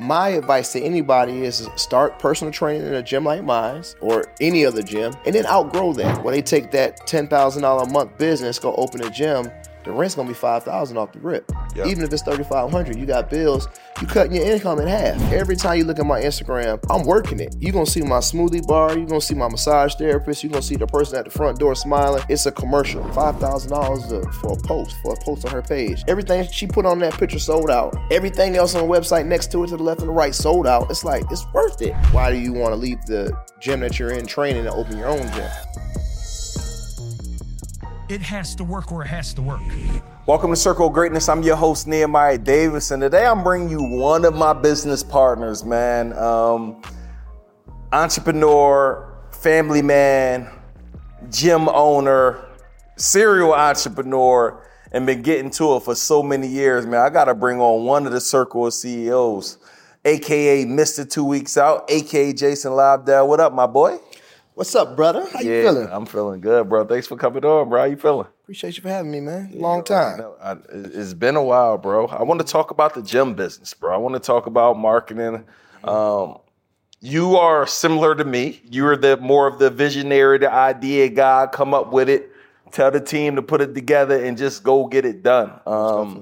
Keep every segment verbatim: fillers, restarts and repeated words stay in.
My advice to anybody is start personal training in a gym like mine or any other gym, and then outgrow that. When they take that ten thousand dollars a month business, go open a gym, the rent's gonna be five thousand dollars off the rip. Yep. Even if it's thirty-five hundred dollars, you got bills, you cutting your income in half. Every time you look at my Instagram, I'm working it. You're gonna see my smoothie bar, you're gonna see my massage therapist, you're gonna see the person at the front door smiling. It's a commercial. five thousand dollars for a post, for a post on her page. Everything she put on that picture sold out. Everything else on the website next to it, to the left and the right, sold out. It's like, it's worth it. Why do you wanna leave the gym that you're in training and open your own gym? It has to work or it has to work. Welcome to Circle of Greatness. I'm your host, Nehemiah Davis, and today I'm bringing you one of my business partners, man. Um, entrepreneur, family man, gym owner, serial entrepreneur, and been getting to it for so many years, man. I got to bring on one of the Circle of C E Os, a k a. Mister Two Weeks Out, a k a. Jason Lobdell. What up, my boy? What's up, brother? How yeah, you feeling? I'm feeling good, bro. Thanks for coming on, bro. How you feeling? Appreciate you for having me, man. Long time. I, it's been a while, bro. I want to talk about the gym business, bro. I want to talk about marketing. Um, you are similar to me. You're the more of the visionary, the idea guy. Come up with it, tell the team to put it together, and just go get it done. Um,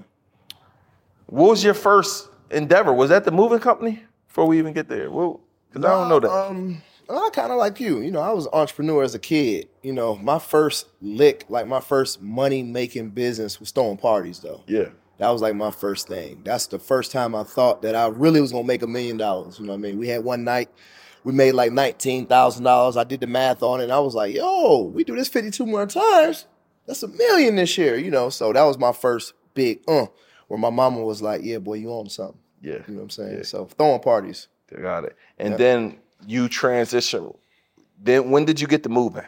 what was your first endeavor? Was that the moving company? Before we even get there, because no, I don't know that. Um, I kind of like you. You know, I was an entrepreneur as a kid. You know, my first lick, like my first money-making business was throwing parties, though. Yeah. That was like my first thing. That's the first time I thought that I really was going to make a million dollars. You know what I mean? We had one night, we made like nineteen thousand dollars. I did the math on it, and I was like, yo, we do this fifty-two more times. That's a million this year, you know? So that was my first big, uh, where my mama was like, yeah, boy, you own something. Yeah. You know what I'm saying? Yeah. So throwing parties. Got it. And yeah. then you transition. Then when did you get to moving?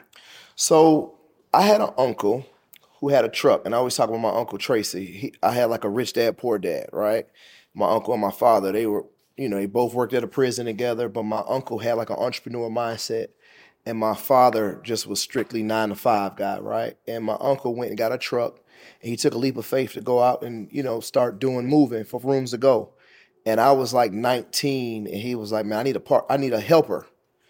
So I had an uncle who had a truck, and I always talk about my uncle Tracy. He, I had like a rich dad, poor dad, right? My uncle and my father, they were, you know, they both worked at a prison together, but my uncle had like an entrepreneur mindset, and my father just was strictly nine to five guy, right? And my uncle went and got a truck, and he took a leap of faith to go out and, you know, start doing moving for rooms to go. And I was like nineteen, and he was like, man, I need a part, I need a helper.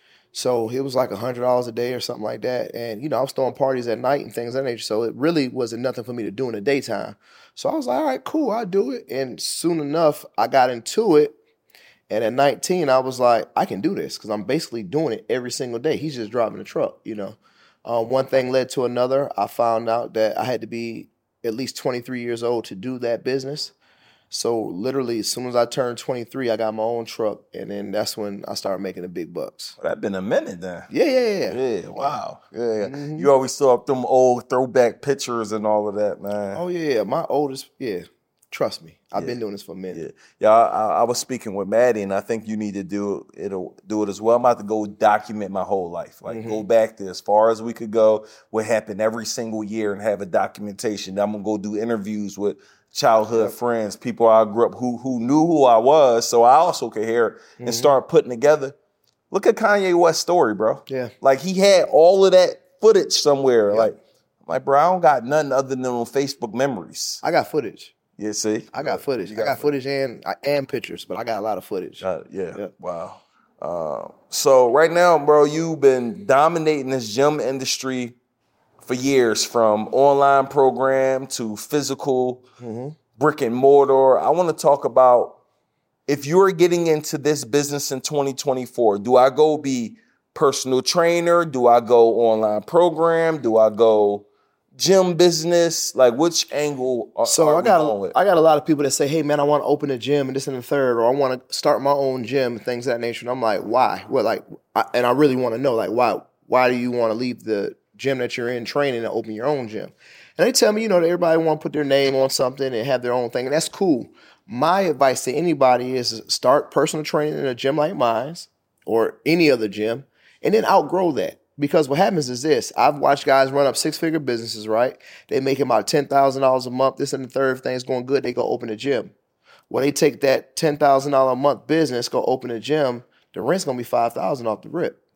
So it was like one hundred dollars a day or something like that. And, you know, I was throwing parties at night and things of that nature. So it really wasn't nothing for me to do in the daytime. So I was like, all right, cool, I'll do it. And soon enough, I got into it. And at nineteen, I was like, I can do this because I'm basically doing it every single day. He's just driving the truck, you know. Uh, one thing led to another. I found out that I had to be at least twenty-three years old to do that business. So literally, as soon as I turned twenty-three, I got my own truck, and then that's when I started making the big bucks. Well, that's been a minute then. Yeah, yeah, yeah. Yeah, wow. Yeah, Mm-hmm. You always saw up them old throwback pictures and all of that, man. Oh, yeah, my oldest, yeah. Trust me, I've yeah. been doing this for a minute. Yeah, yeah. I, I was speaking with Maddie, and I think you need to do it. Do it as well. I'm about to go document my whole life, like mm-hmm. go back to as far as we could go. What happened every single year, and have a documentation. I'm gonna go do interviews with childhood yep. friends, people I grew up who who knew who I was, so I also could hear it mm-hmm. and start putting together. Look at Kanye West's story, bro. Yeah, like he had all of that footage somewhere. Yep. Like, I'm like, bro, I don't got nothing other than on Facebook memories. I got footage. Yeah, see? I got footage. Got I got footage, footage and and pictures, but I got a lot of footage. Uh, yeah. yeah. Wow. Uh, so right now, bro, you've been dominating this gym industry for years, from online program to physical mm-hmm. brick and mortar. I want to talk about if you're getting into this business in twenty twenty-four, do I go be personal trainer? Do I go online program? Do I go gym business? Like, which angle are, so are I got we going with? I got a lot of people that say, hey man, I want to open a gym and this and the third, or I want to start my own gym and things of that nature. And I'm like, why? Well, like, I, and I really want to know, like, why? Why do you want to leave the gym that you're in training and open your own gym? And they tell me, you know, that everybody want to put their name on something and have their own thing, and that's cool. My advice to anybody is start personal training in a gym like mine or any other gym, and then outgrow that. Because what happens is this: I've watched guys run up six-figure businesses, right? They make about ten thousand dollars a month. This and the third thing's going good. They go open a gym. When they take that ten thousand dollars a month business, go open a gym, the rent's going to be five thousand dollars off the rip.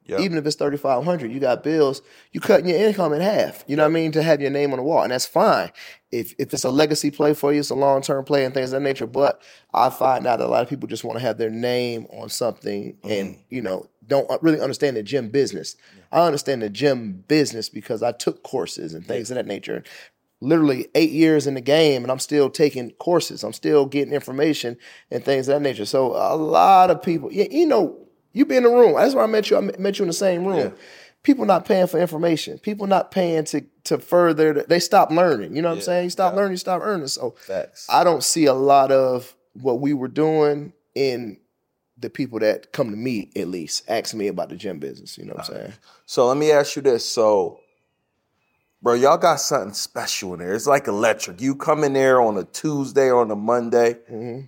Yep. Even if it's thirty-five hundred, you got bills, you cutting your income in half. You know what I mean? To have your name on the wall. And that's fine. If if it's a legacy play for you, it's a long-term play and things of that nature. But I find out that a lot of people just want to have their name on something mm-hmm. and, you know, don't really understand the gym business. Yeah. I understand the gym business because I took courses and things yeah. of that nature. Literally eight years in the game and I'm still taking courses. I'm still getting information and things of that nature. So a lot of people, you, you know, you be in the room. That's where I met you. I met you in the same room. Yeah. People not paying for information. People not paying to to further. They stop learning. You know what yeah. I'm saying? You stop yeah. learning, you stop earning. So Facts. I don't see a lot of what we were doing in the people that come to me, at least, ask me about the gym business. You know what I'm saying? So let me ask you this. So, bro, y'all got something special in there. It's like electric. You come in there on a Tuesday or on a Monday, mm-hmm.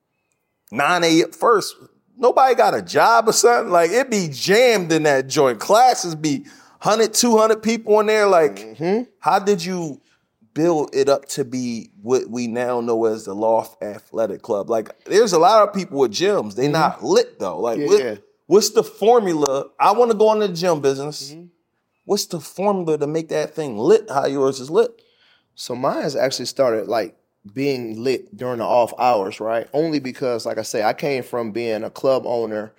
nine a.m. first. Nobody got a job or something. Like, it be jammed in that joint. Classes be one hundred, two hundred people in there. Like, mm-hmm. how did you build it up to be what we now know as the Loft Athletic Club? Like, there's a lot of people with gyms. They mm-hmm. not lit, though. Like, yeah, what, yeah. what's the formula? I want to go into the gym business. Mm-hmm. What's the formula to make that thing lit how yours is lit? So mine has actually started, like, being lit during the off hours, right? Only because, like I say, I came from being a club owner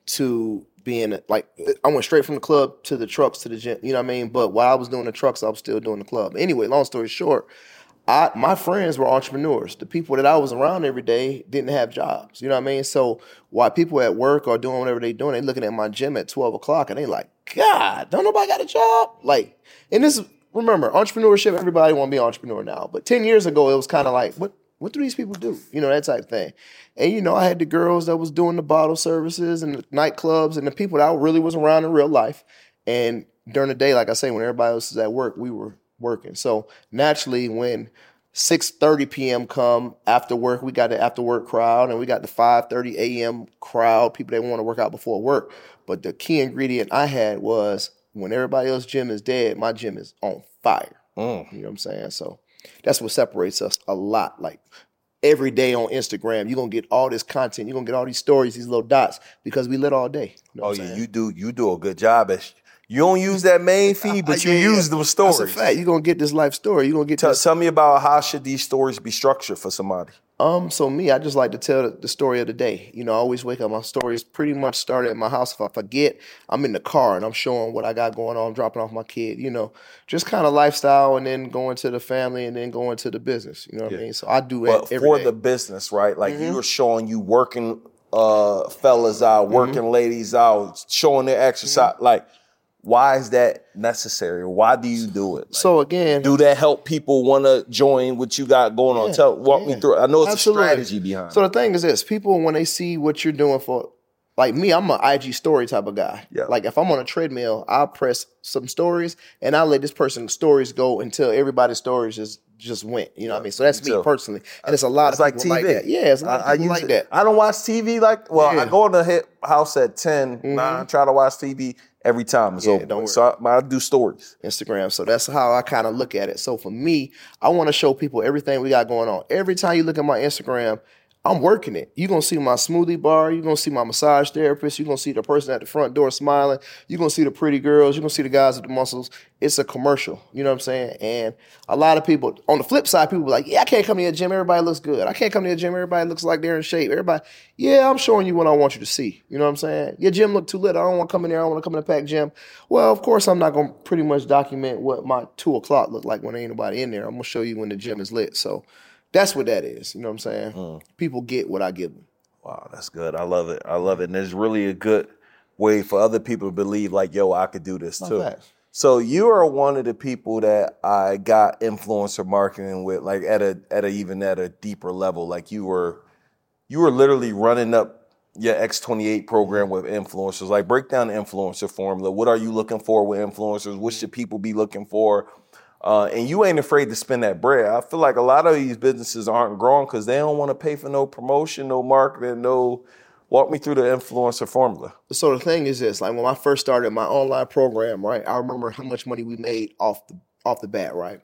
to being, like, I went straight from the club to the trucks to the gym, you know what I mean? But while I was doing the trucks, I was still doing the club. Anyway, long story short, I my friends were entrepreneurs. The people that I was around every day didn't have jobs, you know what I mean? So while people at work or doing whatever they're doing, they looking at my gym at twelve o'clock and they like, God, don't nobody got a job? Like, and this remember, entrepreneurship, everybody want to be an entrepreneur now. But ten years ago, it was kind of like, what what do these people do? You know, that type of thing. And, you know, I had the girls that was doing the bottle services and the nightclubs and the people that I really was around in real life. And during the day, like I say, when everybody else is at work, we were working. So naturally, when six thirty p.m. come after work, we got the after work crowd and we got the five thirty a.m. crowd, people that want to work out before work. But the key ingredient I had was, when everybody else's gym is dead, my gym is on fire. Mm. You know what I'm saying? So that's what separates us a lot. Like, every day on Instagram, you're going to get all this content. You're going to get all these stories, these little dots, because we lit all day. You know oh, yeah, you do you do a good job. At, you don't use that main feed, but you yeah, use yeah. them stories. That's a fact. You're going to get this life story. You're going to get tell, this. Tell me about how should these stories be structured for somebody? Um, so me, I just like to tell the story of the day. You know, I always wake up, my stories pretty much started at my house. If I forget, I'm in the car and I'm showing what I got going on, dropping off my kid, you know, just kind of lifestyle, and then going to the family and then going to the business. You know what yeah. I mean? So I do but it every for day. The business, right? Like mm-hmm. you were showing you working uh, fellas out, working mm-hmm. ladies out, showing their exercise. Mm-hmm. Like, why is that necessary? Why do you do it? Like, so again, do that help people want to join what you got going on? Yeah, Tell, walk yeah. me through it. I know it's Absolutely. a strategy behind it. So the thing is this, people, when they see what you're doing for, like me, I'm an I G story type of guy. Yeah. Like, if I'm on a treadmill, I'll press some stories and I'll let this person's stories go until everybody's stories just just went. You know what I mean? So that's me so, personally. And it's a lot it's of like people T V. like that. Yeah, it's a lot I, of people I like that. I don't watch T V like, well, yeah. I go in the hit house at ten, mm-hmm. nine, I try to watch T V every time it's yeah, over. Don't worry. So I, I do stories. Instagram. So that's how I kind of look at it. So for me, I want to show people everything we got going on. Every time you look at my Instagram, I'm working it. You're going to see my smoothie bar. You're going to see my massage therapist. You're going to see the person at the front door smiling. You're going to see the pretty girls. You're going to see the guys with the muscles. It's a commercial. You know what I'm saying? And a lot of people, on the flip side, people be like, yeah, I can't come to your gym. Everybody looks good. I can't come to your gym. Everybody looks like they're in shape. Everybody, yeah, I'm showing you what I want you to see. You know what I'm saying? Your gym look too lit. I don't want to come in there. I don't want to come in a packed gym. Well, of course, I'm not going to pretty much document what my two o'clock look like when ain't nobody in there. I'm going to show you when the gym is lit. So that's what that is. You know what I'm saying? Mm. People get what I give them. Wow, that's good. I love it. I love it. And there's really a good way for other people to believe, like, yo, I could do this too. Facts. So you are one of the people that I got influencer marketing with, like at a at a even at a deeper level. Like you were you were literally running up your X twenty-eight program with influencers. Like, break down the influencer formula. What are you looking for with influencers? What should people be looking for? Uh, and you ain't afraid to spend that bread. I feel like a lot of these businesses aren't growing because they don't want to pay for no promotion, no marketing, no. Walk me through the influencer formula. So the thing is this, like when I first started my online program, right, I remember how much money we made off the off the bat, right?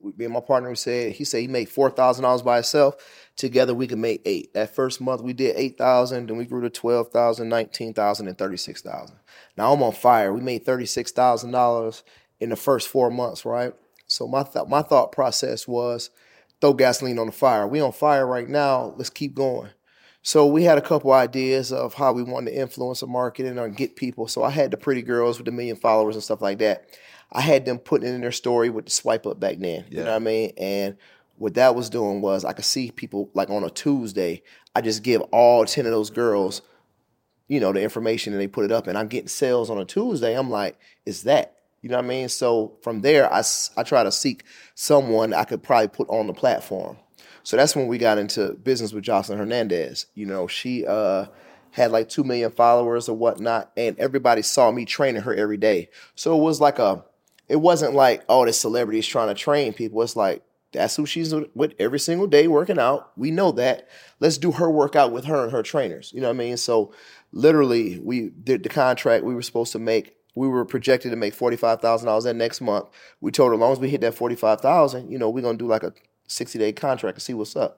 me and my partner said, he said he made four thousand dollars by himself. Together we could make eight. That first month we did eight thousand, then we grew to twelve thousand, nineteen thousand, and thirty-six thousand. Now I'm on fire. We made thirty-six thousand dollars in the first four months, right? So my th- my thought process was throw gasoline on the fire. We on fire right now. Let's keep going. So we had a couple ideas of how we wanted to influence the marketing or get people. So I had the pretty girls with the million followers and stuff like that. I had them putting it in their story with the swipe up back then. Yeah. You know what I mean? And what that was doing was I could see people like on a Tuesday, I just give all ten of those girls, you know, the information and they put it up and I'm getting sales on a Tuesday. I'm like, it's that. You know what I mean? So from there, I, I try to seek someone I could probably put on the platform. So that's when we got into business with Jocelyn Hernandez. You know, she uh, had like two million followers or whatnot, and everybody saw me training her every day. So it was like a, it wasn't like, oh, this celebrity is trying to train people. It's like, that's who she's with every single day working out. We know that. Let's do her workout with her and her trainers. You know what I mean? So literally, we did the contract we were supposed to make. We were projected to make forty-five thousand dollars that next month. We told her as long as we hit that forty-five thousand dollars, you know, we're going to do like a sixty-day contract and see what's up.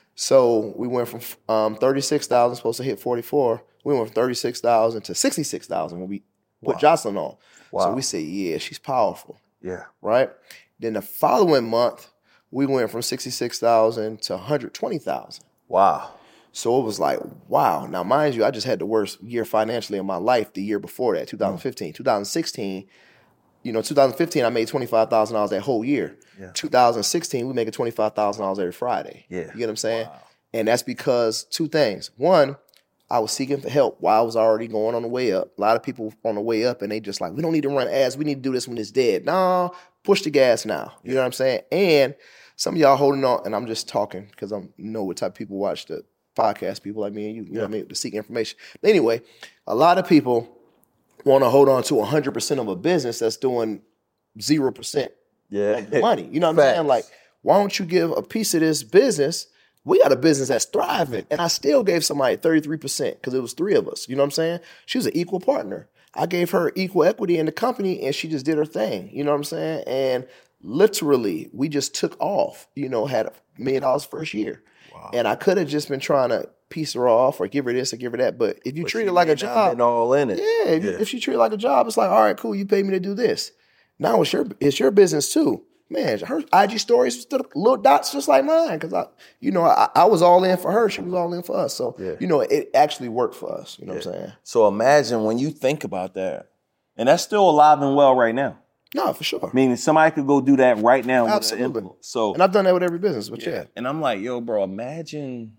So we went from um, thirty-six thousand dollars, supposed to hit forty-four. We went from thirty-six thousand dollars to sixty-six thousand dollars when we put wow. Jocelyn on. Wow. So we said, yeah, she's powerful. Yeah. Right? Then the following month, we went from sixty-six thousand dollars to one hundred twenty thousand dollars. Wow. So it was like, wow. Now, mind you, I just had the worst year financially in my life the year before that, twenty fifteen. Mm. twenty sixteen, you know, twenty fifteen, I made twenty-five thousand dollars that whole year. Yeah. twenty sixteen, we making twenty-five thousand dollars every Friday. Yeah. You get what I'm saying? Wow. And that's because two things. One, I was seeking for help while I was already going on the way up. A lot of people on the way up and they just like, we don't need to run ads. We need to do this when it's dead. No, push the gas now. You yeah. know what I'm saying? And some of y'all holding on, and I'm just talking because I know what type of people watch the podcast, people like me and you, you yeah. know what I mean, to seek information. But anyway, a lot of people want to hold on to one hundred percent of a business that's doing zero percent yeah. of the money. You know what I'm saying? Like, why don't you give a piece of this business? We got a business that's thriving. And I still gave somebody thirty-three percent because it was three of us. You know what I'm saying? She was an equal partner. I gave her equal equity in the company and she just did her thing. You know what I'm saying? And literally, we just took off, you know, had a million dollars first year. Wow. And I could have just been trying to piece her off or give her this or give her that. But if you but treat it like a job, all in it. Yeah, if, yeah. You, if you treat it like a job, it's like, all right, cool, you pay me to do this. Now it's your it's your business too. Man, her I G stories stood little dots just like mine because I, you know, I, I was all in for her. She was all in for us. So, yeah. you know, it actually worked for us. You know yeah. what I'm saying? So imagine when you think about that, and that's still alive and well right now. No, for sure. Meaning somebody could go do that right now. Absolutely. With so, and I've done that with every business, but yeah. yeah. And I'm like, yo, bro, imagine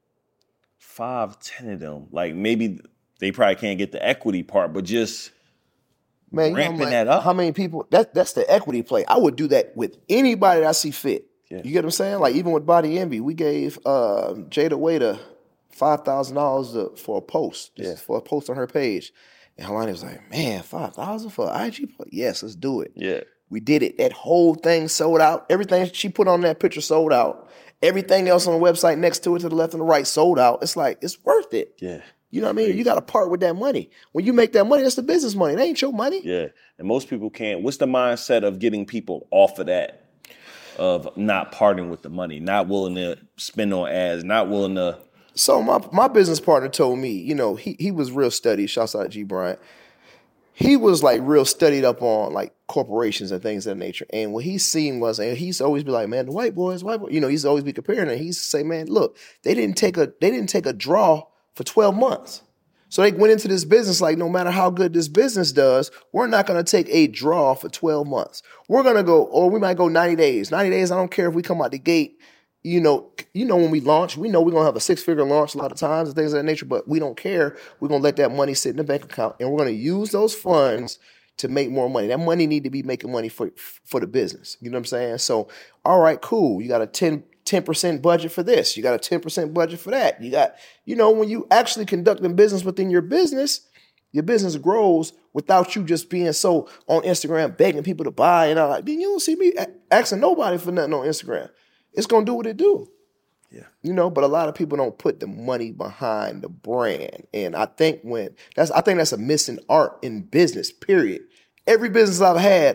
five, ten of them. Like maybe they probably can't get the equity part, but just Man, ramping you know, like, that up. How many people, that, that's the equity play. I would do that with anybody that I see fit. Yeah. You get what I'm saying? Like even with Body Envy, we gave uh, Jada Waiter five thousand dollars for a post, yeah. for a post on her page. And Helani was like, man, five thousand dollars for an I G post? Yes, let's do it. Yeah. We did it. That whole thing sold out. Everything she put on that picture sold out. Everything else on the website next to it, to the left and the right, sold out. It's like, it's worth it. Yeah. You know what I mean? You got to part with that money. When you make that money, that's the business money. It ain't your money. Yeah. And most people can't. What's the mindset of getting people off of that? Of not parting with the money, not willing to spend on ads, not willing to. So my my business partner told me, you know, he he was real studied. Shouts out to G Bryant. He was like real studied up on like corporations and things of that nature. And what he's seen was, and he's always be like, man, the white boys, white boys, you know, he's always be comparing it. He's say, man, look, they didn't take a they didn't take a draw for twelve months. So they went into this business like, no matter how good this business does, we're not going to take a draw for twelve months. We're going to go, or we might go ninety days. ninety days, I don't care if we come out the gate. You know, you know, when we launch, we know we're going to have a six-figure launch a lot of times and things of that nature, but we don't care. We're going to let that money sit in the bank account, and we're going to use those funds to make more money. That money need to be making money for for the business. You know what I'm saying? So, all right, cool. You got a ten percent budget for this. You got a ten percent budget for that. You got, you know, when you actually conducting business within your business, your business grows without you just being so on Instagram begging people to buy. And I'm like, you don't see me asking nobody for nothing on Instagram. It's going to do what it do. Yeah. You know, but a lot of people don't put the money behind the brand. And I think when that's, I think that's a missing art in business, period. Every business I've had,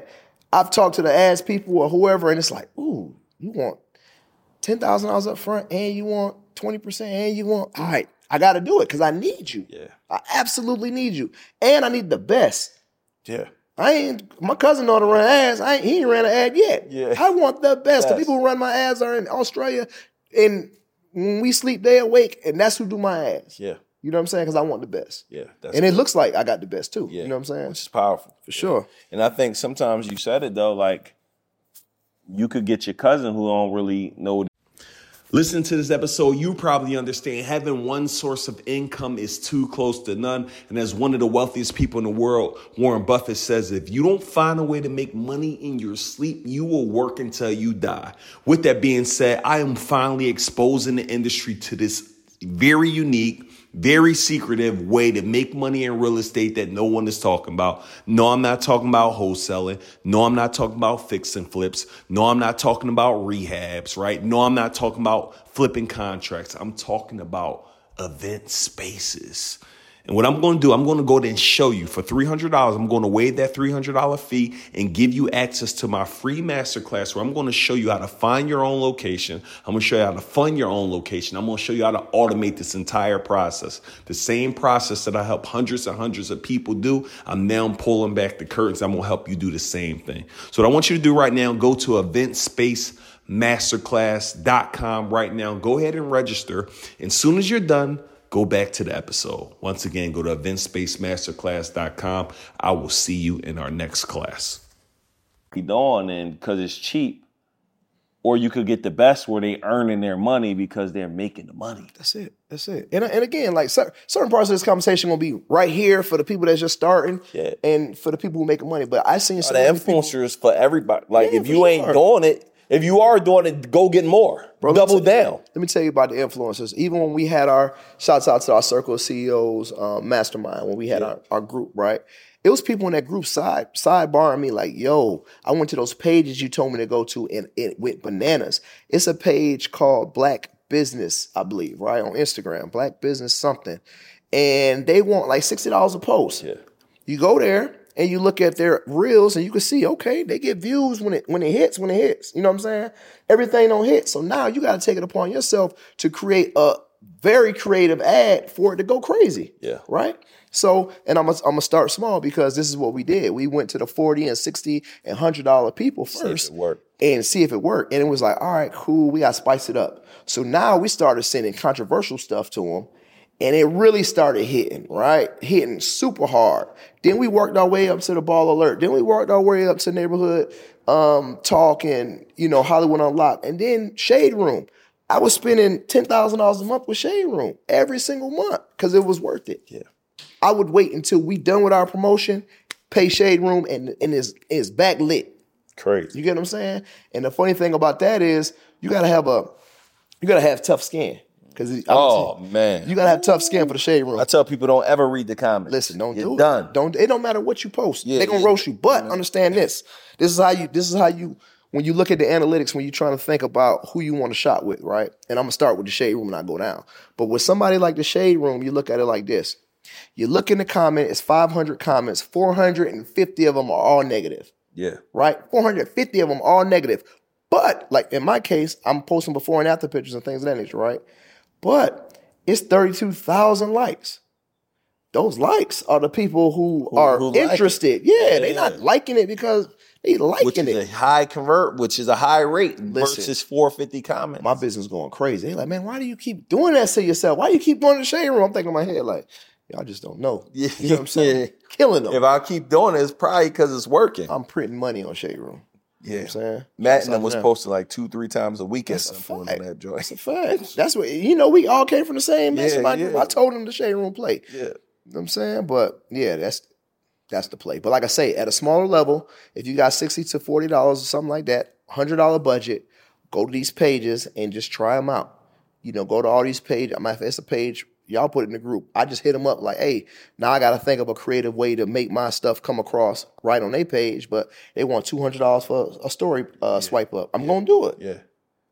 I've talked to the ads people or whoever, and it's like, ooh, you want ten thousand dollars up front, and you want twenty percent, and you want, all right, I got to do it because I need you. Yeah. I absolutely need you. And I need the best. Yeah. I ain't, my cousin know how to run ads. I ain't, he ain't ran an ad yet. Yeah. I want the best. The Best. people who run my ads are in Australia, and when we sleep, they awake, and that's who do my ads. Yeah. You know what I'm saying? Because I want the best. Yeah. That's And it looks like I got the best too. Yeah. You know what I'm saying? Which is powerful. For sure. And I think sometimes you said it though, like you could get your cousin who don't really know. Listen to this episode, you probably understand having one source of income is too close to none. And as one of the wealthiest people in the world, Warren Buffett says, if you don't find a way to make money in your sleep, you will work until you die. With that being said, I am finally exposing the industry to this very unique, very secretive way to make money in real estate that no one is talking about. No, I'm not talking about wholesaling. No, I'm not talking about fix and flips. No, I'm not talking about rehabs, right? No, I'm not talking about flipping contracts. I'm talking about event spaces. And what I'm going to do, I'm going to go there and show you for three hundred dollars. I'm going to waive that three hundred dollars fee and give you access to my free masterclass where I'm going to show you how to find your own location. I'm going to show you how to fund your own location. I'm going to show you how to automate this entire process. The same process that I help hundreds and hundreds of people do, I'm now pulling back the curtains. I'm going to help you do the same thing. So what I want you to do right now, go to event space masterclass dot com right now. Go ahead and register. And as soon as you're done, go back to the episode. Once again, go to event space masterclass dot com. I will see you in our next class. Keep on, and because it's cheap, or you could get the best where they earning their money because they're making the money. That's it. That's it. And, and again, like cer- certain parts of this conversation will be right here for the people that's just starting Yeah. and for the people who making money. But I seen Oh, so the many people- influencers for everybody. Like Yeah, if for you ain't sure. doing it, if you are doing it, go get more. Bro, let me Double tell you- down. Let me tell you about the influencers. Even when we had our, shouts out to our Circle of C E Os um, mastermind, when we had our, our group, right? It was people in that group side sidebarring me like, yo, I went to those pages you told me to go to and it went bananas. It's a page called Black Business, I believe, right? On Instagram, Black Business something. And they want like sixty dollars a post. Yeah. You go there and you look at their reels and you can see, okay, they get views when it when it hits, when it hits. You know what I'm saying? Everything don't hit. So now you got to take it upon yourself to create a very creative ad for it to go crazy. Yeah. Right? So, and I'm gonna I'm gonna start small because this is what we did. We went to the forty and sixty and one hundred dollar people See if first it worked. and see if it worked. And it was like, all right, cool, we got to spice it up. So now we started sending controversial stuff to them. And it really started hitting, right? Hitting super hard. Then we worked our way up to the Ball Alert. Then we worked our way up to Neighborhood um, Talk and, you know, Hollywood Unlocked. And then Shade Room. I was spending ten thousand dollars a month with Shade Room every single month because it was worth it. Yeah. I would wait until we done with our promotion, pay Shade Room, and, and it's, it's back lit. Crazy. You get what I'm saying? And the funny thing about that is you gotta have a, you gotta have tough skin. Cause Oh man. you gotta have tough skin for the Shade Room. I tell people don't ever read the comments. Listen, don't You're do done. it. Don't. It don't matter what you post. Yeah, They're gonna yeah. roast you. But understand this. This is how you. This is how you. When you look at the analytics, when you're trying to think about who you want to shop with, right? And I'm gonna start with the Shade Room and I go down. But with somebody like the Shade Room, you look at it like this. You look in the comment. It's five hundred comments. four hundred fifty of them are all negative. Yeah. Right? four hundred fifty of them all negative. But like in my case, I'm posting before and after pictures and things of that nature, right? But it's thirty-two thousand likes. Those likes are the people who, Who- are who like interested. Yeah, they're Yeah. not liking it because they liking Which is it. a high convert, which is a high rate Listen. versus four hundred fifty comments. My business going crazy. They like, man, why do you keep doing that to yourself? Why do you keep going to the Shade Room? I'm thinking in my head like, y'all just don't know. Yeah. You know what I'm saying? Yeah. Killing them. If I keep doing it, it's probably because it's working. I'm printing money on Shade Room. You know what I'm saying? Matt and them Outside was of that. posting like two, three times a week at That's a some point fact. on that joint. That's a fact. That's what, you know, we all came from the same Yeah, mastermind yeah. group. I told them the Shade Room play. Yeah. You know what I'm saying? But yeah, that's that's the play. But like I say, at a smaller level, if you got sixty to forty dollars or something like that, one hundred dollars budget, go to these pages and just try them out. You know, go to all these pages. I mean, if it's a page, y'all put it in the group. I just hit them up like, hey, now I got to think of a creative way to make my stuff come across right on their page, but they want two hundred dollars for a story uh, swipe up. I'm going to do it. Yeah.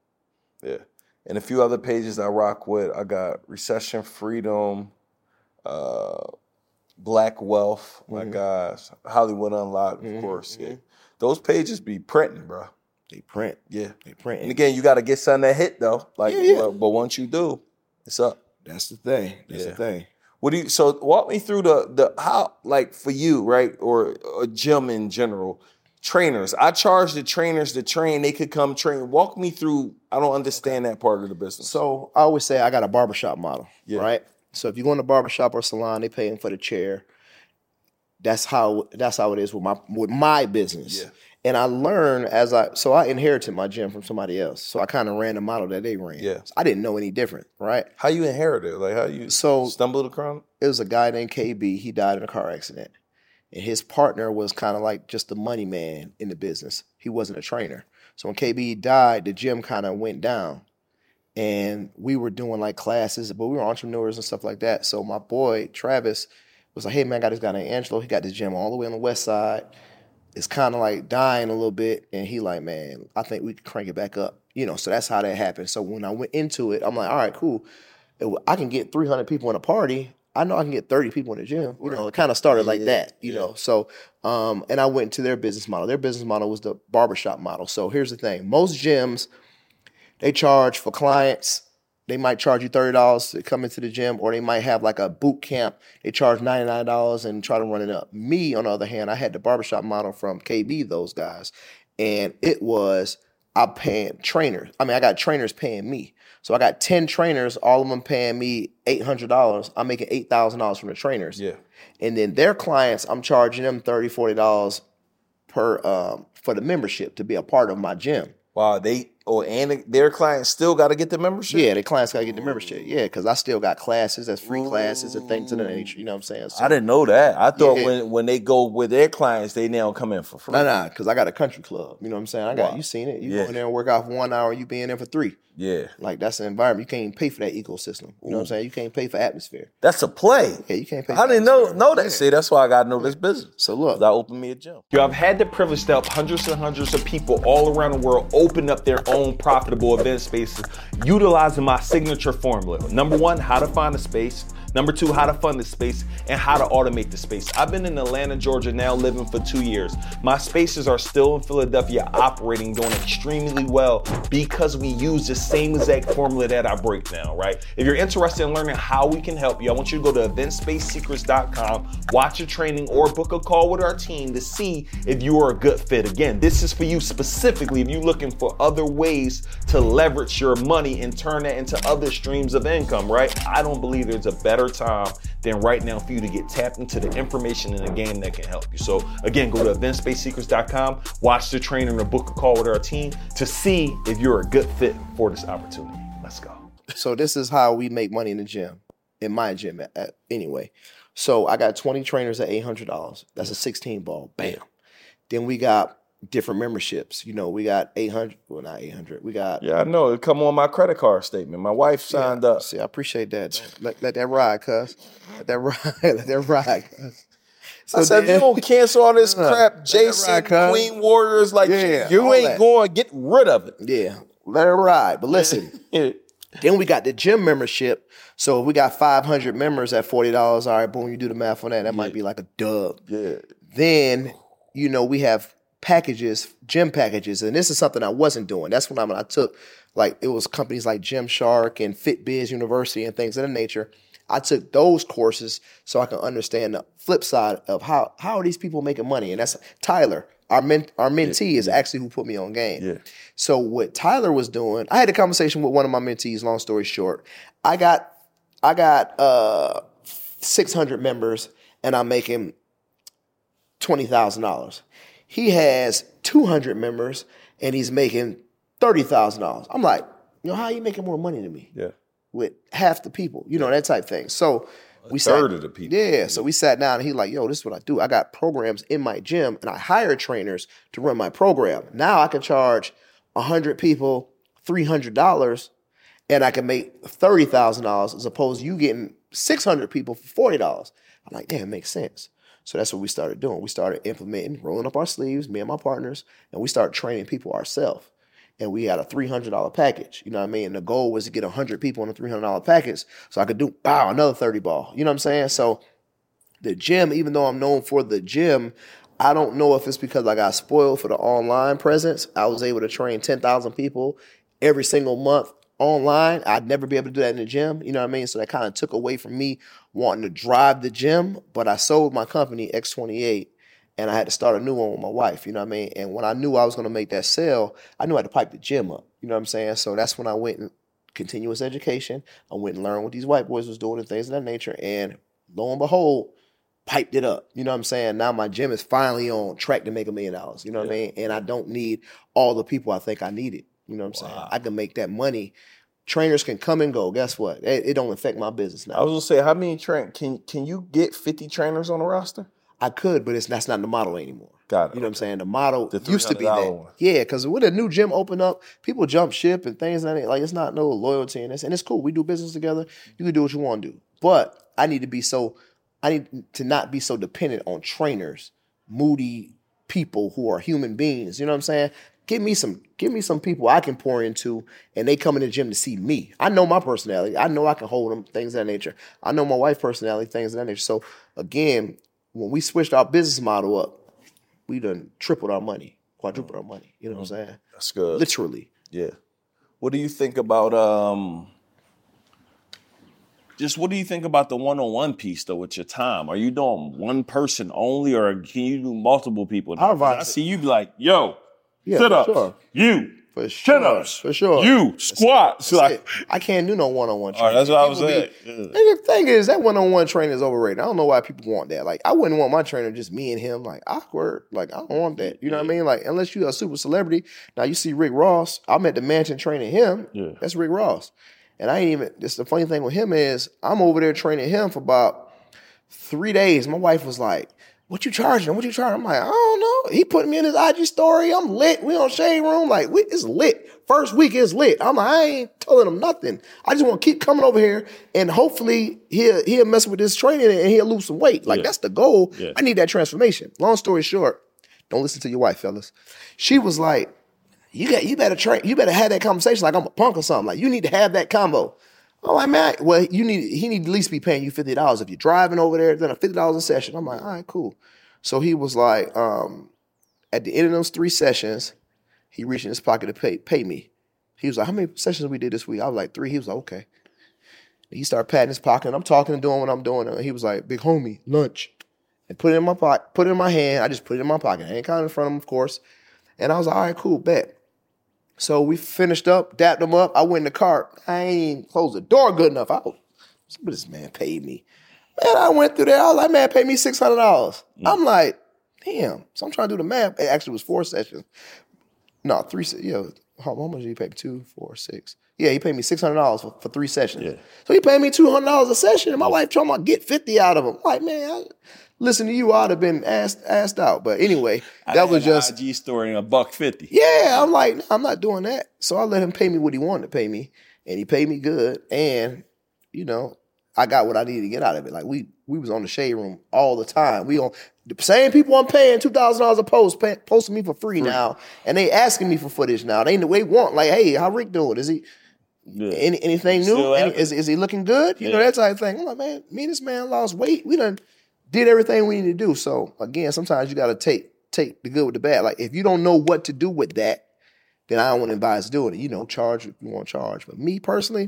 Yeah. And a few other pages I rock with. I got Recession Freedom, uh, Black Wealth, my Mm-hmm. gosh, Hollywood Unlocked, of course. Yeah. Those pages be printing, bro. They print. Yeah. They print. And again, you got to get something that hit though. Like, Yeah, yeah. But, but once you do, it's up. That's the thing. That's Yeah. the thing. What do you? So walk me through the the how like for you, right, or a gym in general. Trainers, I charge the trainers to train. They could come train. Walk me through. I don't understand that part of the business. So I always say I got a barbershop model, Yeah. right? So if you go in a barbershop or salon, they paying for the chair. That's how that's how it is with my with my business. Yeah. And I learned as I so I inherited my gym from somebody else. So I kind of ran the model that they ran. Yeah. So I didn't know any different, right? How you inherit it? Like how you So- stumbled across? It was a guy named K B. He died in a car accident. And his partner was kind of like just the money man in the business. He wasn't a trainer. So when K B died, the gym kind of went down. And we were doing like classes, but we were entrepreneurs and stuff like that. So my boy, Travis, was like, hey man, I got this guy named Angelo. He got this gym all the way on the west side. It's kind of like dying a little bit. And he like, man, I think we can crank it back up. You know, so that's how that happened. So when I went into it, I'm like, all right, cool. I can get three hundred people in a party. I know I can get thirty people in the gym. You know, it kind of started like that, you know. So, um, and I went to their business model. Their business model was the barbershop model. So here's the thing. Most gyms, they charge for clients. They might charge you thirty dollars to come into the gym, or they might have like a boot camp. They charge ninety-nine dollars and try to run it up. Me, on the other hand, I had the barbershop model from K B, those guys. And it was, I'm paying trainers. I mean, I got trainers paying me. So I got ten trainers, all of them paying me eight hundred dollars. I'm making eight thousand dollars from the trainers. Yeah. And then their clients, I'm charging them thirty dollars, forty dollars per um, for the membership to be a part of my gym. Wow, they oh, and their clients still got to get the membership. Yeah, the clients got to get the membership. Yeah, because I still got classes, that's free classes and things of that nature. You know what I'm saying? So, I didn't know that. I thought Yeah. when when they go with their clients, they now come in for free. Nah, nah, because I got a country club. You know what I'm saying? I got Wow. you seen it. You Yeah. go in there and work out for one hour, you be in there for three. Yeah, Like that's the environment. You can't even pay for that ecosystem. You know what I'm saying? You can't pay for atmosphere. that's a play. Yeah, you can't pay. I for didn't know atmosphere. know that. Yeah. See, that's why I got to know this business. So look, I opened me a gym. Yo, I've had the privilege to help hundreds and hundreds of people all around the world open up their own profitable event spaces utilizing my signature formula. Number one, how to find a space. Number two, how to fund the space and how to automate the space. I've been in Atlanta, Georgia now living for two years. My spaces are still in Philadelphia operating, doing extremely well because we use the same exact formula that I break down, right? If you're interested in learning how we can help you, I want you to go to event space secrets dot com, watch a training or book a call with our team to see if you are a good fit. Again, this is for you specifically if you're looking for other ways to leverage your money and turn that into other streams of income, right? I don't believe there's a better time than right now for you to get tapped into the information in the game that can help you. So again, go to event space secrets dot com, watch the training or book a call with our team to see if you're a good fit for this opportunity. Let's go. so this is how we make money in the gym, in my gym at, at- anyway. So I got twenty trainers at eight hundred dollars. That's a sixteen ball. Bam. Then we got different memberships. You know, we got eight hundred. Well, not eight hundred. We got. Yeah, I know. It come on my credit card statement. My wife signed Yeah, up. See, I appreciate that. Let, let that ride, cuz. Let that ride. Let that ride, cuz. So I said, if then- you gonna cancel all this Nah, crap, let Jason, that ride, cuz. Queen Warriors, like Yeah, you all ain't that. going to get rid of it. Yeah, let it ride. But listen, then we got the gym membership. So if we got five hundred members at forty dollars, all right, boom, you do the math on that. That might be like a dub. Yeah. Then, you know, we have packages, gym packages. And this is something I wasn't doing. That's when I, when I took, like, it was companies like Gymshark and FitBiz University and things of that nature. I took those courses so I can understand the flip side of how how are these people making money. And that's Tyler, our men, our mentee, is actually who put me on game. Yeah. So what Tyler was doing, I had a conversation with one of my mentees. Long story short, I got I got uh, six hundred members, and I'm making twenty thousand dollars. He has two hundred members, and he's making thirty thousand dollars. I'm like, you know, how are you making more money than me? Yeah. With half the people, you know, that type thing. So we third sat, of the people. Yeah. So we sat down and he like, yo, this is what I do. I got programs in my gym and I hire trainers to run my program. Now I can charge a hundred people three hundred dollars and I can make thirty thousand dollars as opposed to you getting six hundred people for forty dollars. I'm like, damn, it makes sense. So that's what we started doing. We started implementing, rolling up our sleeves, me and my partners, and we started training people ourselves. And we had a three hundred dollars package, you know what I mean? And the goal was to get one hundred people on a three hundred dollars package so I could do, wow, another thirty ball. You know what I'm saying? So the gym, even though I'm known for the gym, I don't know if it's because I got spoiled for the online presence. I was able to train ten thousand people every single month online. I'd never be able to do that in the gym. You know what I mean? So that kind of took away from me wanting to drive the gym. But I sold my company, X twenty-eight, and I had to start a new one with my wife. You know what I mean? And when I knew I was going to make that sale, I knew I had to pipe the gym up. You know what I'm saying? So that's when I went and continuous education. I went and learned what these white boys was doing and things of that nature. And lo and behold, piped it up. You know what I'm saying? Now my gym is finally on track to make a million dollars. You know what yeah. I mean? And I don't need all the people I think I needed. You know what I'm wow. saying? I can make that money. Trainers can come and go. Guess what? It, it don't affect my business now. I was gonna say, how many train can can you get fifty trainers on the roster? I could, but it's that's not the model anymore. Got it. You know what I'm saying? The model the used to be that. One. Yeah, because when a new gym open up, people jump ship and things like that. Like it's not no loyalty in this, and it's cool. We do business together. You can do what you want to do, but I need to be so. I need to not be so dependent on trainers, moody people who are human beings. You know what I'm saying? Give me some, give me some people I can pour into, and they come in the gym to see me. I know my personality. I know I can hold them, things of that nature. I know my wife's personality, things of that nature. So again, when we switched our business model up, we done tripled our money, quadrupled our money. You know what I'm saying? That's good. Literally. Yeah. What do you think about um? Just what do you think about the one-on-one piece, though, with your time? Are you doing one person only, or can you do multiple people? I see you be like, yo, yeah, sit-ups, sure. you, for sure. chin-ups, for sure. you, squats. That's like, I can't do no one-on-one training. All right, that's what I was saying. Be, yeah. And the thing is, that one-on-one training is overrated. I don't know why people want that. Like, I wouldn't want my trainer just me and him, like, awkward. Like, I don't want that. You know what I mean? Like, unless you're a super celebrity. Now, you see Rick Ross. I'm at the mansion training him. Yeah. That's Rick Ross. And I ain't even, this the funny thing with him is, I'm over there training him for about three days. My wife was like, what you charging? What you charging? I'm like, I don't know. He put me in his I G story. I'm lit. We on Shade Room. Like, we, it's lit. First week is lit. I'm like, I ain't telling him nothing. I just want to keep coming over here, and hopefully he'll, he'll mess with this training and he'll lose some weight. Like, yeah. that's the goal. Yeah. I need that transformation. Long story short, don't listen to your wife, fellas. She was like, You got, you better train. You better have that conversation like I'm a punk or something. Like you need to have that combo. I'm like, man, well, you need. He need to at least be paying you fifty dollars if you're driving over there. Then a fifty dollars a session. I'm like, all right, cool. So he was like, um, at the end of those three sessions, he reached in his pocket to pay pay me. He was like, how many sessions we did this week? I was like, three. He was like, okay. He started patting his pocket, and I'm talking and doing what I'm doing. And he was like, big homie, lunch, and put it in my pocket, put it in my hand. I just put it in my pocket. I ain't counting in front of him, of course. And I was like, all right, cool, bet. So we finished up, dapped him up. I went in the car. I ain't closed the door good enough. I was, this man paid me. Man, I went through there. I was like, man, pay me six hundred dollars. Mm. I'm like, damn. So I'm trying to do the math. It actually was four sessions. No, three. Yeah. How, how much did he pay me? Two, four, six. Yeah, he paid me six hundred dollars for, for three sessions. Yeah. So he paid me two hundred dollars a session. And my wife told me I'd get fifty out of him. I'm like, man, I, listen to you, I'd have been asked asked out. But anyway, that I was just I G story in a buck fifty. Yeah, I'm like, nah, I'm not doing that. So I let him pay me what he wanted to pay me, and he paid me good. And you know, I got what I needed to get out of it. Like we we was on the Shade Room all the time. We on the same people I'm paying two thousand dollars a post, pay, posting me for free, free now, and they asking me for footage now. They they want like, hey, how Rick doing? Is he? Yeah. Any, anything new? Any, is is he looking good? You yeah. know, that type of thing. I'm like, man, me and this man lost weight. We done did everything we need to do. So again, sometimes you got to take take the good with the bad. Like if you don't know what to do with that, then I don't want to advise doing it. You know, charge if you want to charge. But me personally,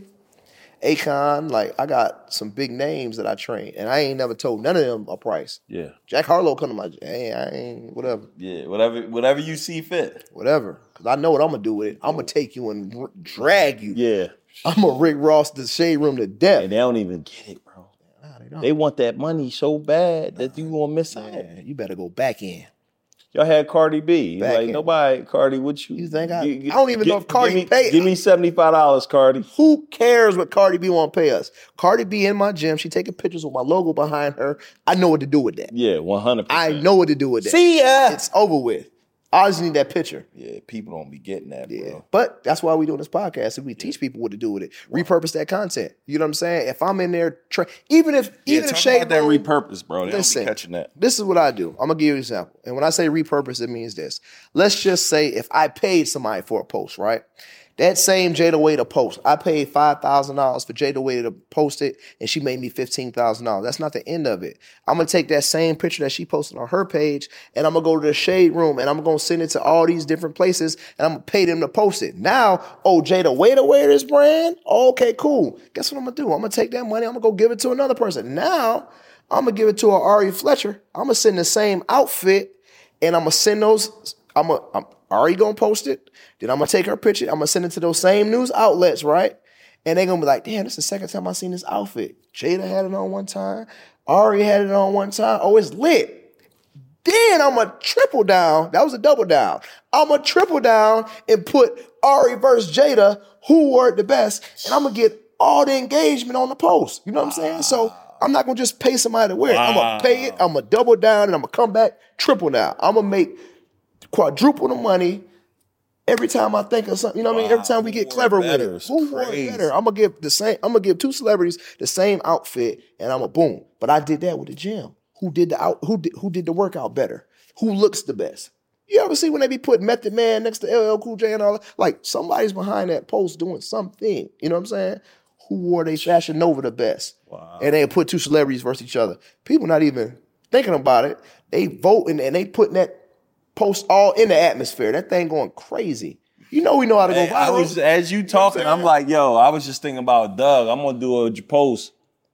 Akon, like I got some big names that I train, and I ain't never told none of them a price. Yeah, Jack Harlow come to my, hey, I ain't whatever. Yeah, whatever, whatever you see fit. Whatever, because I know what I'm gonna do with it. I'm gonna take you and r- drag you. Yeah, I'm gonna Rick Ross the Shade Room to death. And they don't even get it, bro. Nah, they don't. They want that money so bad that you gonna miss out. Man, you better go back in. Y'all had Cardi B. Back like in. Nobody, Cardi, what you? You think I? G- I don't even g- know if Cardi give me, pay. Give me seventy-five dollars, Cardi. Who cares what Cardi B want to pay us? Cardi B in my gym. She taking pictures with my logo behind her. I know what to do with that. Yeah, one hundred percent. I know what to do with that. See ya. It's over with. I just need that picture. Yeah, people don't be getting that, Yeah, bro. but that's why we doing this podcast. And we teach people what to do with it. Repurpose that content. You know what I'm saying? If I'm in there, tra- even if Yeah, even if talk Shade about that Room- repurpose, bro. They Listen, don't be catching that. This is what I do. I'm gonna give you an example. And when I say repurpose, it means this. Let's just say if I paid somebody for a post, right? That same Jada Waiter post, I paid five thousand dollars for Jada Waiter to post it, and she made me fifteen thousand dollars. That's not the end of it. I'm going to take that same picture that she posted on her page, and I'm going to go to the Shade Room, and I'm going to send it to all these different places, and I'm going to pay them to post it. Now, oh, Jada Waiter wear this brand? Oh, okay, cool. Guess what I'm going to do? I'm going to take that money, I'm going to go give it to another person. Now, I'm going to give it to a Ari Fletcher. I'm going to send the same outfit, and I'm going to send those, I'm going to, Ari going to post it. Then I'm going to take her picture. I'm going to send it to those same news outlets, right? And they're going to be like, damn, this is the second time I've seen this outfit. Jada had it on one time. Ari had it on one time. Oh, it's lit. Then I'm going to triple down. That was a double down. I'm going to triple down and put Ari versus Jada, who wore it the best, and I'm going to get all the engagement on the post. You know what I'm saying? So I'm not going to just pay somebody to wear it. I'm going to pay it. I'm going to double down, and I'm going to come back triple down. I'm going to make quadruple the money every time I think of something. You know what I mean? Every time we get clever with it. Who wore it better? I'm going to give the same, I'm going to give two celebrities the same outfit, and I'm a boom. But I did that with the gym. Who did the out, who did, who did the workout better? Who looks the best? You ever see when they be putting Method Man next to L L Cool J and all that? Like, somebody's behind that post doing something. You know what I'm saying? Who wore their Fashion Nova the best? Wow. And they put two celebrities versus each other. People not even thinking about it. They voting and they putting that post all in the atmosphere. That thing going crazy. You know we know how to go Hey, viral. I was, as you talking, I'm like, yo, I was just thinking about Doug. I'm gonna do a post,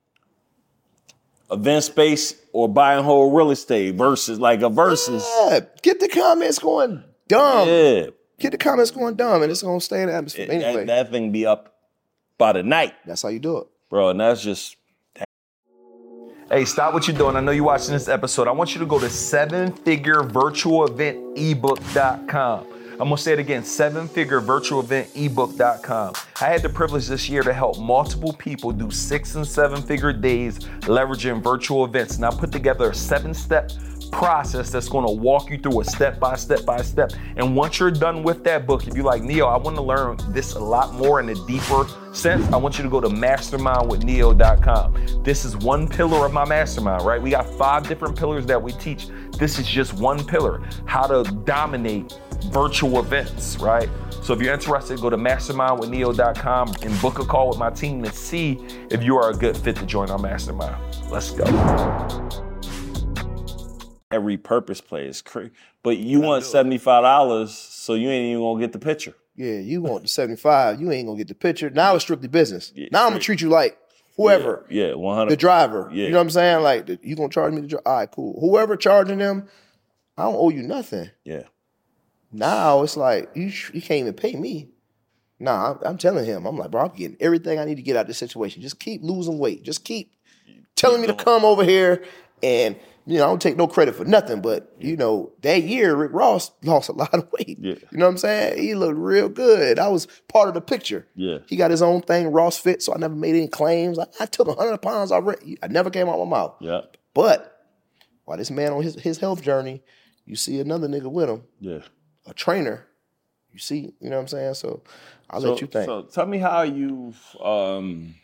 event space or buying whole real estate versus like a versus. Yeah, get the comments going dumb. Yeah, Get the comments going dumb, and it's gonna stay in the atmosphere. It- Anyway, that, that thing be up by the night, that's how you do it. bro. And that's just Hey, stop what you're doing. I know you're watching this episode. I want you to go to seven figure virtual event ebook dot com. I'm going to say it again, seven figure virtual event ebook dot com. I had the privilege this year to help multiple people do six and seven figure days leveraging virtual events. And I put together a seven step process that's going to walk you through a step by step by step. And once you're done with that book, if you're like, Neo, I want to learn this a lot more in a deeper sense, I want you to go to mastermind with neo dot com. This is one pillar of my mastermind, right? We got five different pillars that we teach. This is just one pillar, how to dominate virtual events, right? So if you're interested, go to mastermind with neo dot com and book a call with my team to see if you are a good fit to join our mastermind. Let's go. every purpose play is crazy. But you want seventy-five dollars, so you ain't even gonna get the picture. Yeah, you want the seventy-five, you ain't gonna get the picture. Now it's strictly business. Yeah, now I'm gonna treat you like whoever. Yeah, yeah one hundred. The driver. Yeah. You know what I'm saying? Like, the, you gonna charge me the driver? All right, cool. Whoever charging them, I don't owe you nothing. Yeah. Now it's like, you sh- you can't even pay me. Nah, I'm, I'm telling him, I'm like, bro, I'm getting everything I need to get out of this situation. Just keep losing weight. Just keep telling me to come over here, and you know, I don't take no credit for nothing, but you know, that year Rick Ross lost a lot of weight. Yeah. You know what I'm saying? He looked real good. I was part of the picture. Yeah. He got his own thing, Ross Fit, so I never made any claims. I, I took one hundred pounds already. I never came out my mouth. Yeah. But while this man on his, his health journey, you see another nigga with him, Yeah. a trainer. You see, you know what I'm saying? So I'll so, let you think. So tell me how you, um,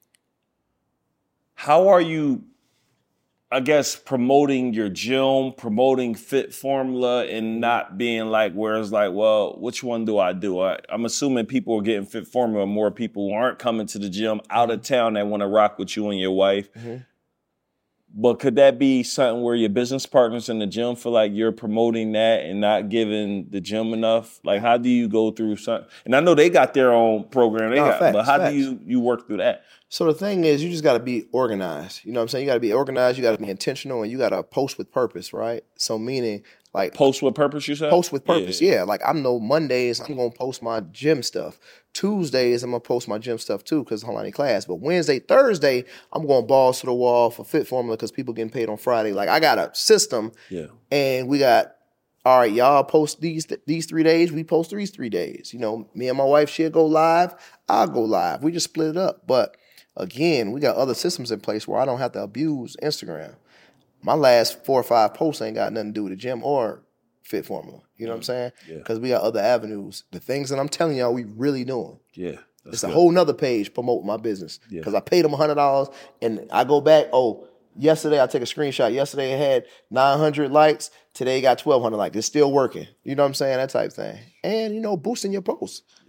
how are you, I guess, promoting your gym, promoting Fit Formula, and not being like, where it's like, well, which one do I do? I, I'm assuming people are getting Fit Formula, more people who aren't coming to the gym out of town that want to rock with you and your wife. Mm-hmm. But could that be something where your business partners in the gym feel like you're promoting that and not giving the gym enough? Like, how do you go through something? And I know they got their own program, they No, got, facts, but how facts. do you you work through that? So the thing is, you just got to be organized. You know what I'm saying? You got to be organized. You got to be intentional, and you got to post with purpose, right? So meaning, like, Post with purpose, you said? post with purpose. Yeah. Yeah. Like, I know Mondays I'm gonna post my gym stuff. Tuesdays I'm gonna post my gym stuff too because I'm in class. But Wednesday, Thursday I'm going balls to the wall for Fit Formula because people getting paid on Friday. Like, I got a system, Yeah. and we got, all right, y'all post these these three days. We post these three days. You know, me and my wife, she'll go live. I'll go live. We just split it up. But again, we got other systems in place where I don't have to abuse Instagram. My last four or five posts ain't got nothing to do with the gym or Fit Formula. You know what I'm saying? Yeah. Because we got other avenues. The things that I'm telling y'all, we really doing. Yeah. That's It's good. a whole nother page promoting my business. Yeah. Because I paid them one hundred dollars, and I go back, oh, yesterday I take a screenshot. Yesterday it had nine hundred likes. Today it got twelve hundred likes. It's still working. You know what I'm saying? That type thing. And, you know, boosting your posts.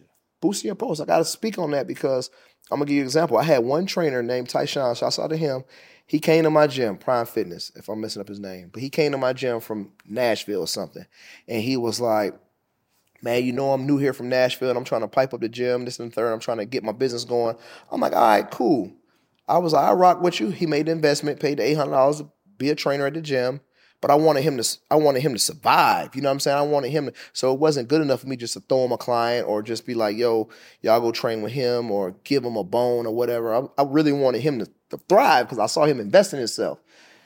boosting your post. I got to speak on that because I'm going to give you an example. I had one trainer named Tyshawn. Shouts out to him. He came to my gym, Prime Fitness, if I'm messing up his name. But he came to my gym from Nashville or something. And he was like, man, you know I'm new here from Nashville and I'm trying to pipe up the gym, this and the third. I'm trying to get my business going. I'm like, all right, cool. I was like, I rock with you. He made the investment, paid the eight hundred dollars to be a trainer at the gym. But I wanted him to I wanted him to survive. You know what I'm saying? I wanted him to, so it wasn't good enough for me just to throw him a client or just be like, yo, y'all go train with him or give him a bone or whatever. I, I really wanted him to, to thrive because I saw him invest in himself.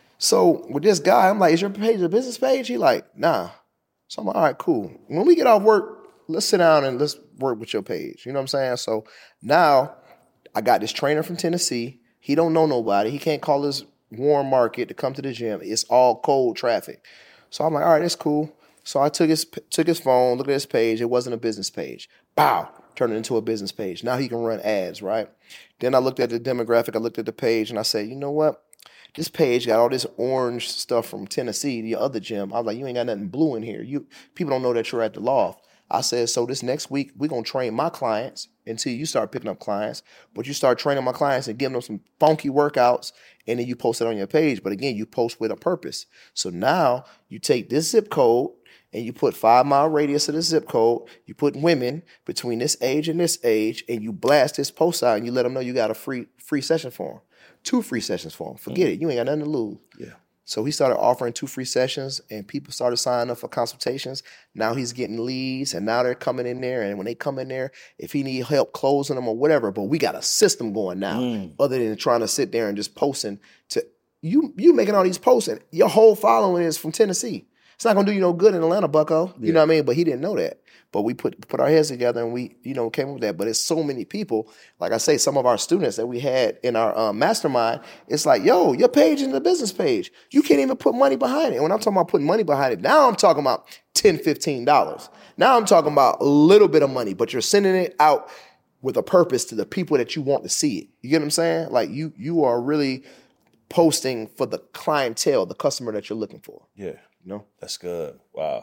So with this guy, I'm like, is your page a business page? He like, nah. So I'm like, all right, cool. When we get off work, let's sit down and let's work with your page. You know what I'm saying? So now I got this trainer from Tennessee. He don't know nobody. He can't call his warm market to come to the gym. It's all cold traffic. So I'm like, all right, that's cool. So I took his took his phone, looked at his page. It wasn't a business page. Bow, turned it into a business page. Now he can run ads, right? Then I looked at the demographic. I looked at the page, and I said, you know what? This page got all this orange stuff from Tennessee, the other gym. I was like, you ain't got nothing blue in here. You people don't know that you're at the loft. I said, so this next week, we're going to train my clients until you start picking up clients. But you start training my clients and giving them some funky workouts, and then you post it on your page. But again, you post with a purpose. So now you take this zip code and you put five mile radius of the zip code. You put women between this age and this age, and you blast this post out and you let them know you got a free free session for them. Two free sessions for them. Forget mm. it. You ain't got nothing to lose. Yeah. So he started offering two free sessions, and people started signing up for consultations. Now he's getting leads, and now they're coming in there. And when they come in there, if he need help closing them or whatever, but we got a system going now, mm. other than trying to sit there and just posting. To you, you making all these posts, and your whole following is from Tennessee. It's not gonna do you no good in Atlanta, bucko. Yeah. You know what I mean? But he didn't know that. But we put put our heads together and we, you know, came up with that. But it's so many people. Like I say, some of our students that we had in our um, mastermind, it's like, yo, your page is the business page. You can't even put money behind it. And when I'm talking about putting money behind it, now I'm talking about ten dollars, fifteen dollars. Now I'm talking about a little bit of money, but you're sending it out with a purpose to the people that you want to see it. You get what I'm saying? Like you you are really posting for the clientele, the customer that you're looking for. Yeah. You know? That's good. Wow.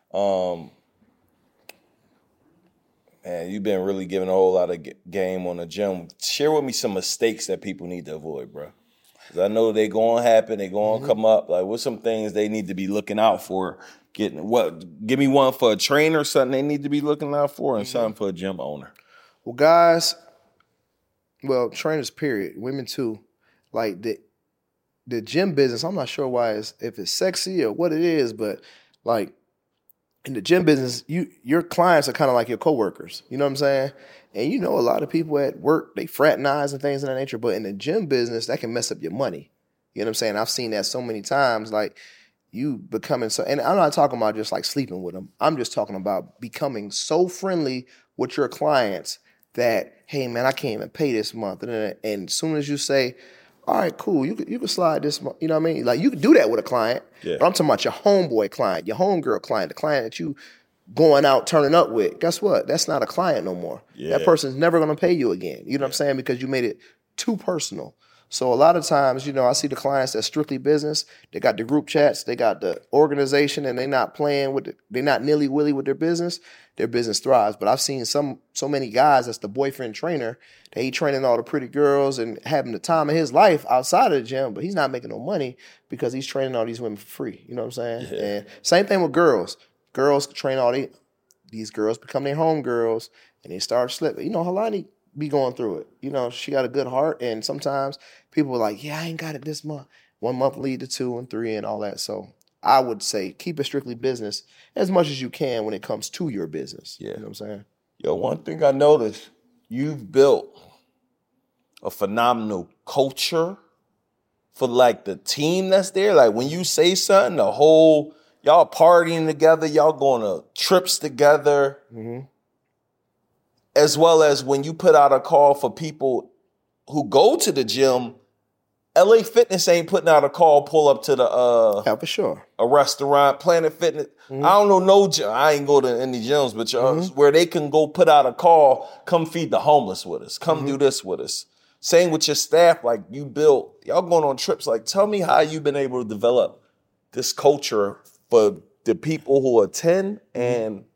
Um, man, you've been really giving a whole lot of g- game on the gym. Share with me some mistakes that people need to avoid, bro. Because I know they going to happen, they going to mm-hmm. come up. Like, what's some things they need to be looking out for? Getting what? Give me one for a trainer, something they need to be looking out for, and mm-hmm. something for a gym owner. Well, guys, well, trainers, period. Women too. Like the the gym business, I'm not sure why it's if it's sexy or what it is, but like in the gym business, you your clients are kind of like your coworkers. You know what I'm saying? And you know, a lot of people at work, they fraternize and things of that nature. But in the gym business, that can mess up your money. You know what I'm saying? I've seen that so many times. Like you becoming so, and I'm not talking about just like sleeping with them. I'm just talking about becoming so friendly with your clients that, hey man, I can't even pay this month. And, and as soon as you say, all right, cool, you could you could slide this month, you know what I mean? Like you could do that with a client. Yeah. But I'm talking about your homeboy client, your homegirl client, the client that you going out turning up with. Guess what? That's not a client no more. Yeah. That person's never gonna pay you again. You know yeah. what I'm saying? Because you made it too personal. So a lot of times, you know, I see the clients that's strictly business. They got the group chats, they got the organization, and they're not playing with it. They're not nilly-willy with their business. Their business thrives. But I've seen some so many guys that's the boyfriend trainer that he training all the pretty girls and having the time of his life outside of the gym, but he's not making no money because he's training all these women for free. You know what I'm saying? Yeah. And same thing with girls. Girls train all these, these girls become their home girls, and they start slipping. You know, Halani be going through it. You know, she got a good heart, and sometimes people are like, yeah, I ain't got it this month. One month lead to two and three and all that. So I would say keep it strictly business as much as you can when it comes to your business. Yeah. You know what I'm saying? Yo, one thing I noticed, you've built a phenomenal culture for like the team that's there. Like when you say something, the whole, y'all partying together, y'all going to trips together. Mm-hmm. As well as when you put out a call for people who go to the gym, L A Fitness ain't putting out a call, pull up to the uh yeah, for sure. a restaurant, Planet Fitness. Mm-hmm. I don't know no gym. I ain't go to any gyms, but mm-hmm. where they can go put out a call, come feed the homeless with us, come mm-hmm. do this with us. Same with your staff, like you built, y'all going on trips. Like tell me how you've been able to develop this culture for the people who attend and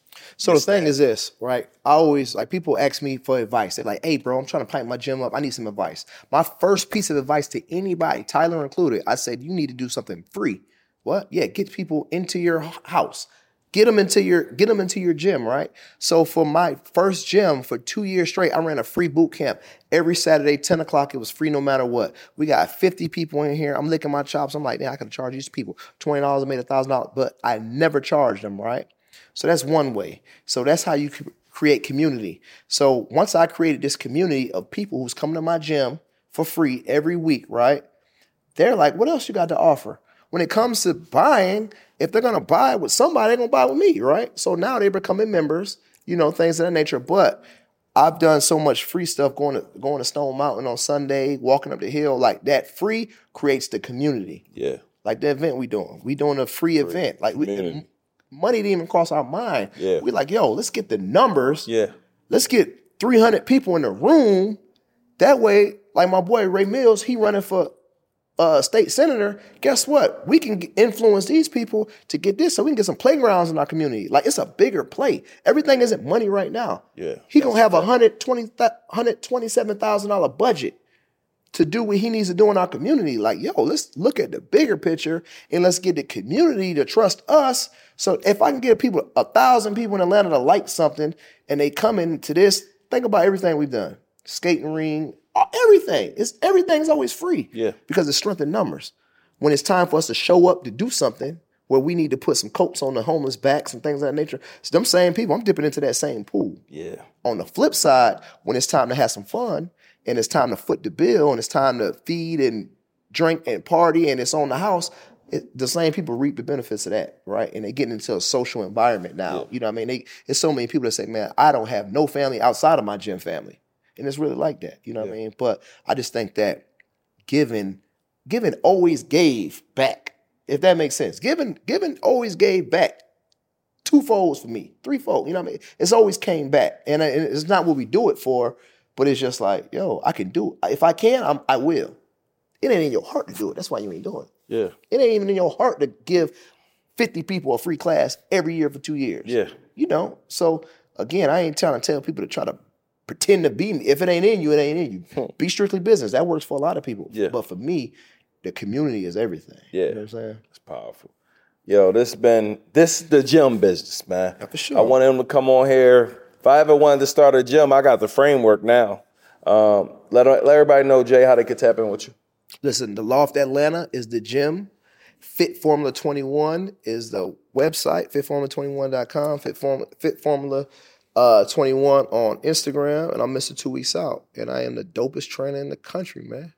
So the thing is this, right? I always, like, people ask me for advice. They're like, hey, bro, I'm trying to pipe my gym up. I need some advice. My first piece of advice to anybody, Tyler included, I said, you need to do something free. What? Yeah, get people into your house. Get them into your get them into your gym, right? So for my first gym, for two years straight, I ran a free boot camp. Every Saturday, ten o'clock, it was free no matter what. We got fifty people in here. I'm licking my chops. I'm like, man, I could charge these people twenty dollars. I made one thousand dollars, but I never charged them, right? So that's one way. So that's how you create community. So once I created this community of people who's coming to my gym for free every week, right? They're like, what else you got to offer? When it comes to buying, if they're going to buy with somebody, they're going to buy with me, right? So now they're becoming members, you know, things of that nature. But I've done so much free stuff going to going to Stone Mountain on Sunday, walking up the hill. Like, that free creates the community. Yeah. Like the event we doing. We doing a free, free event. Like, we, money didn't even cross our mind. Yeah. We like, yo, let's get the numbers. Yeah. Let's get three hundred people in the room. That way, like my boy Ray Mills, he running for Uh, state senator, guess what? We can influence these people to get this so we can get some playgrounds in our community. Like, it's a bigger play. Everything isn't money right now. Yeah. He going to have a one hundred twenty, one hundred twenty-seven thousand dollars budget to do what he needs to do in our community. Like, yo, let's look at the bigger picture and let's get the community to trust us. So if I can get people, a thousand people in Atlanta to like something and they come into this, think about everything we've done. Skating ring, everything. It's everything's always free. Yeah. Because it's strength in numbers. When it's time for us to show up to do something where we need to put some coats on the homeless backs and things of that nature, it's them same people. I'm dipping into that same pool. Yeah. On the flip side, when it's time to have some fun and it's time to foot the bill and it's time to feed and drink and party and it's on the house, it, the same people reap the benefits of that, right? And they get into a social environment now. Yeah. You know what I mean? They, there's so many people that say, man, I don't have no family outside of my gym family. And it's really like that, you know Yeah. what I mean? But I just think that giving, giving always gave back, if that makes sense. Giving, giving always gave back. Two folds for me, three fold, you know what I mean? It's always came back. And it's not what we do it for, but it's just like, yo, I can do it. If I can, I'm, I will. It ain't in your heart to do it. That's why you ain't doing it. Yeah. It ain't even in your heart to give fifty people a free class every year for two years. Yeah. You know? So, again, I ain't trying to tell people to try to pretend to be me. If it ain't in you, it ain't in you. Be strictly business. That works for a lot of people. Yeah. But for me, the community is everything. Yeah. You know what I'm saying? It's powerful. Yo, this been this the gym business, man. Yeah, for sure. I want him to come on here. If I ever wanted to start a gym, I got the framework now. Um, let let everybody know, Jay, how they can tap in with you. Listen, the Loft Atlanta is the gym. Fit Formula twenty-one is the website, fit formula twenty-one dot com, Fit Formula, Fit Formula uh, twenty-one on Instagram, and I'm Mister Two Weeks Out, and I am the dopest trainer in the country, man.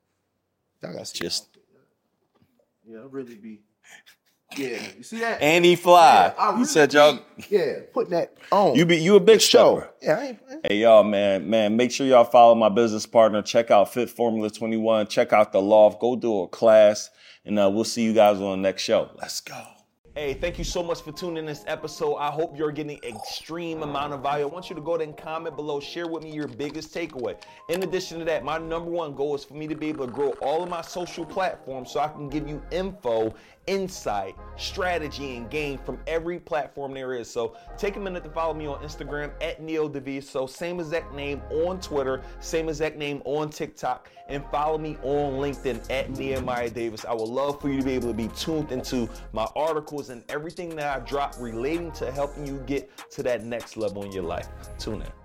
I got Just yeah, I'll really be. Yeah, you see that? Andy Fly. Yeah, I He really said y'all. be- Yeah, putting that on. You be you a big show. stepper. Yeah, I ain't playing. Hey y'all, man, man, make sure y'all follow my business partner. Check out Fit Formula twenty-one. Check out the Loft. Go do a class, and uh, we'll see you guys on the next show. Let's go. Hey, thank you so much for tuning in this episode. I hope you're getting extreme amount of value. I want you to go ahead and comment below. Share with me your biggest takeaway. In addition to that, my number one goal is for me to be able to grow all of my social platforms so I can give you info, insight, strategy, and game from every platform there is. So take a minute to follow me on Instagram at Neo DeViso. Same exact name on Twitter, same exact name on TikTok, and follow me on LinkedIn at Nehemiah Davis. I would love for you to be able to be tuned into my articles and everything that I drop relating to helping you get to that next level in your life. Tune in.